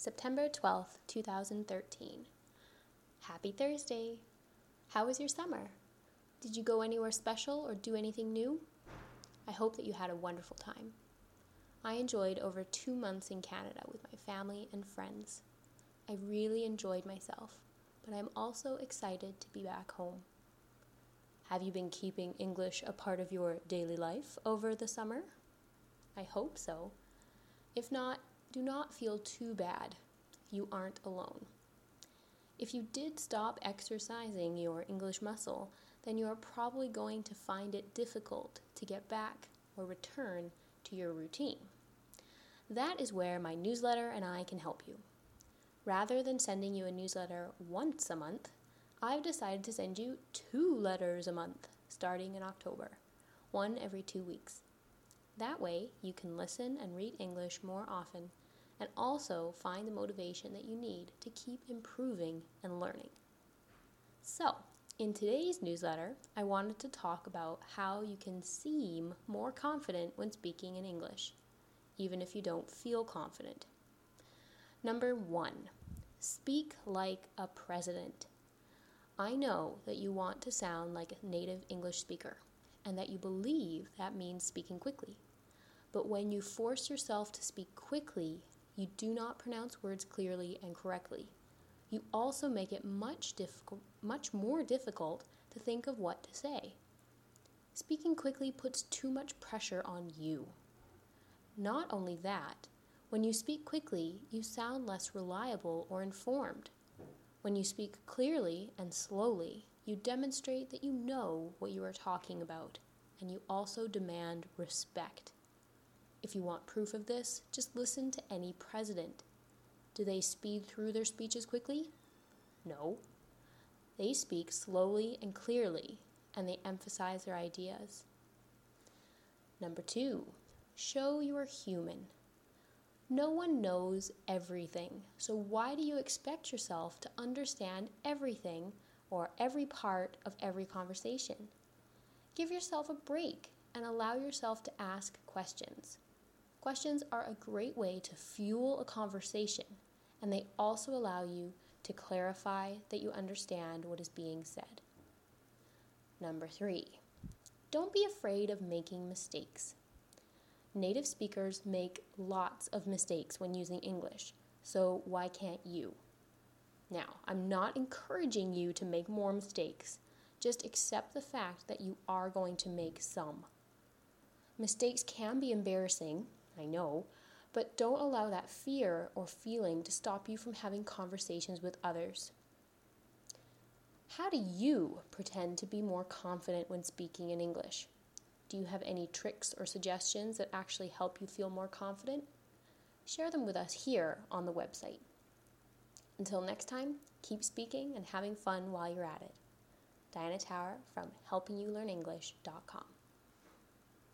September 12th, 2013. Happy Thursday! How was your summer? Did you go anywhere special or do anything new? I hope that you had a wonderful time. I enjoyed over 2 months in Canada with my family and friends. I really enjoyed myself, but I'm also excited to be back home. Have you been keeping English a part of your daily life over the summer? I hope so. If not, do not feel too bad. You aren't alone. If you did stop exercising your English muscle, then you are probably going to find it difficult to get back or return to your routine. That is where my newsletter and I can help you. Rather than sending you a newsletter once a month, I've decided to send you 2 letters a month starting in October, one every 2 weeks. That way, you can listen and read English more often and also find the motivation that you need to keep improving and learning. So, in today's newsletter, I wanted to talk about how you can seem more confident when speaking in English, even if you don't feel confident. Number 1, speak like a president. I know that you want to sound like a native English speaker and that you believe that means speaking quickly. But when you force yourself to speak quickly, you do not pronounce words clearly and correctly. You also make it much more difficult to think of what to say. Speaking quickly puts too much pressure on you. Not only that, when you speak quickly, you sound less reliable or informed. When you speak clearly and slowly, you demonstrate that you know what you are talking about, and you also demand respect. If you want proof of this, just listen to any president. Do they speed through their speeches quickly? No. They speak slowly and clearly, and they emphasize their ideas. Number 2, show you are human. No one knows everything, so why do you expect yourself to understand everything or every part of every conversation? Give yourself a break and allow yourself to ask questions. Questions are a great way to fuel a conversation, and they also allow you to clarify that you understand what is being said. Number 3, don't be afraid of making mistakes. Native speakers make lots of mistakes when using English, so why can't you? Now, I'm not encouraging you to make more mistakes. Just accept the fact that you are going to make some. Mistakes can be embarrassing, I know, but don't allow that fear or feeling to stop you from having conversations with others. How do you pretend to be more confident when speaking in English? Do you have any tricks or suggestions that actually help you feel more confident? Share them with us here on the website. Until next time, keep speaking and having fun while you're at it. Diana Tower from helpingyoulearnenglish.com.